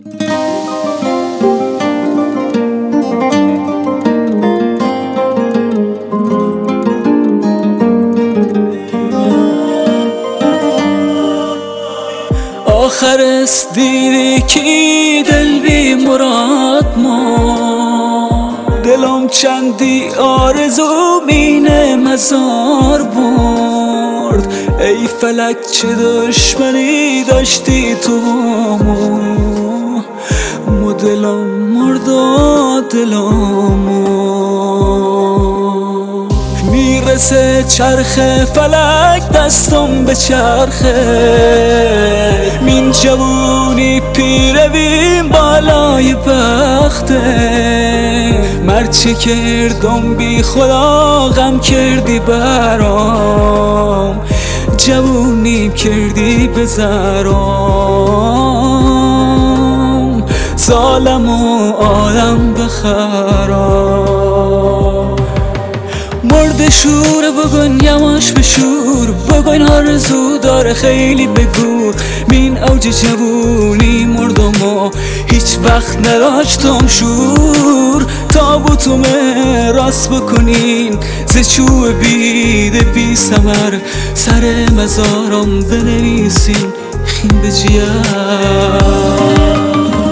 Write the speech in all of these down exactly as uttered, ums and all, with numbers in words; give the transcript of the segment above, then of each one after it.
آخر است دیدی کی دل بی مراد ما، دلم چندی آرزو مینه مزار برد. ای فلک چه دشمنی داشتی تو ما، مو دلم مرد و دلم میرسه چرخ فلک دستم به چرخه، من جوونی پیره بیم بالای بخته. مرچه کردم بی خدا غم کردی برام، جوونیم کردی بزرام. ظالم و آدم بخرام، مرد شور بگن یواش به شور، بگن آرزو داره خیلی بگور. من اوج جوونی مردم و هیچ وقت نداشتم شور. تابوتو راست بکنین ز چوب بیده بی ثمر، سر مزارم بنویسین خین به جیار.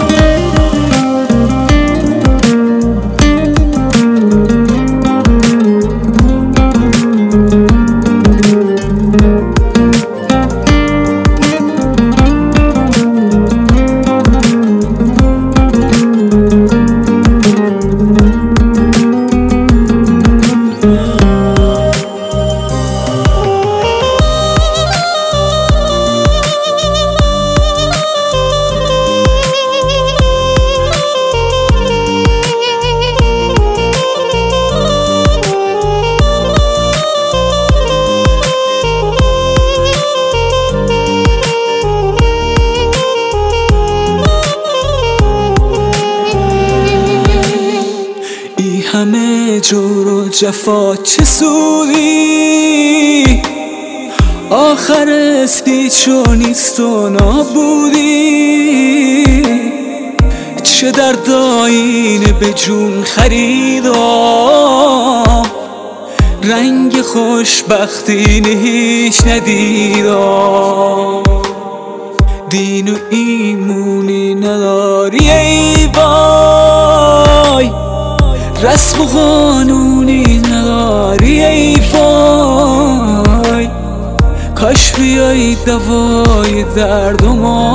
همه جور و جفا چه سودی، آخر استی چون نیست و نابودی. چه درداین به جون خریدم، رنگ خوشبختی هیچ ندیدم. دین و ایمونی نداری ای وای، رسم و قانونی نداری ای وای. کاش بیایی دوای درد و ما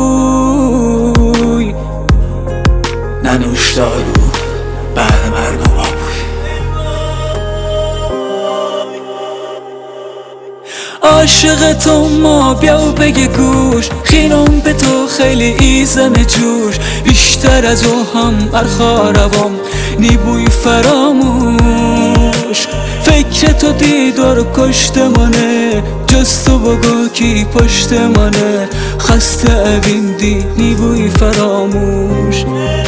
بوی، ننوش دارو بعد مرگ ما بوی. عاشق تو ما بیا و بگه گوش، خینم به تو خیلی ایزم جوش. بیشتر از او هم ارخاروام نیبوی فراموش. فکر تو دیدار کشت منه، جز تو بگو کی پشت منه. خسته اوین دی نیبوی فراموش.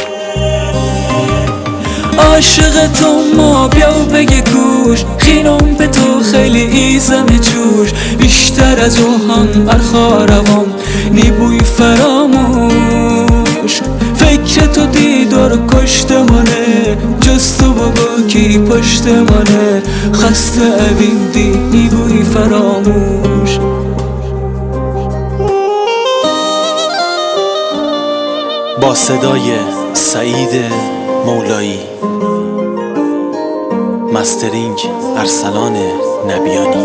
عاشق تو ما بیا و بگه گوش، خینم به تو خیلی ایزم جوش. بیشتر از او هم ارخاروام نیبوی فراموش. فکر تو دیدار کشت منه، جز تو بگو کی پشت منه. خسته اوین دی نیبوی فراموش. با صدای سعید مولایی، مسترینگ ارسلان نبیانی.